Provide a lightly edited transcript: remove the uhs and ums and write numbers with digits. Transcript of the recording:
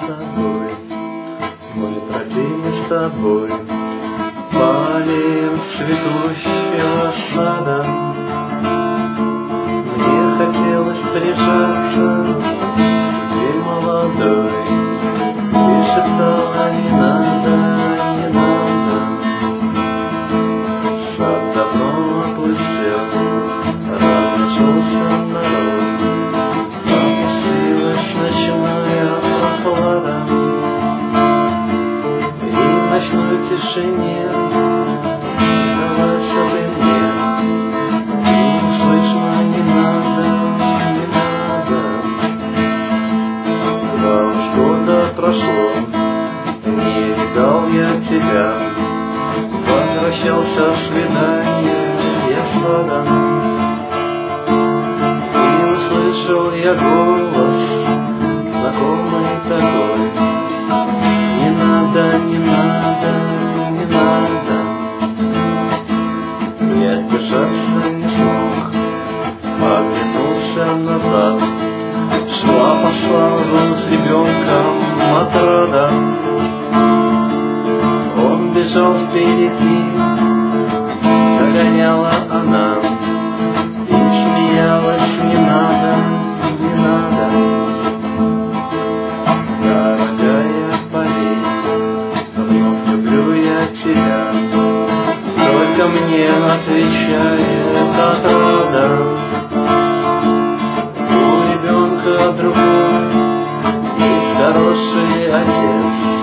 тобой, мы пробили с тобой полем цветущего сада. Мне хотелось прижаться к тебе молодой, ты шептала: не надо, не надо. Сад давно опустел, разошелся народ, опустилась ночная прохлада, и в ночной тишине давайся ты мне, и не слышно: не надо, не надо. 2 уж года прошло, не видал я тебя, возвращался с свидания я с сада, и услышал я голос знакомый такой: не надо, не надо, не надо. Я держаться не смог, оглянулся назад, пошла вон с ребенком от рода. Он бежал впереди, догоняла она и смеялась: не надо, не надо. Дорогая Полей, вновь люблю я тебя, только мне отвечает от рода. У ребенка другой есть хороший отец,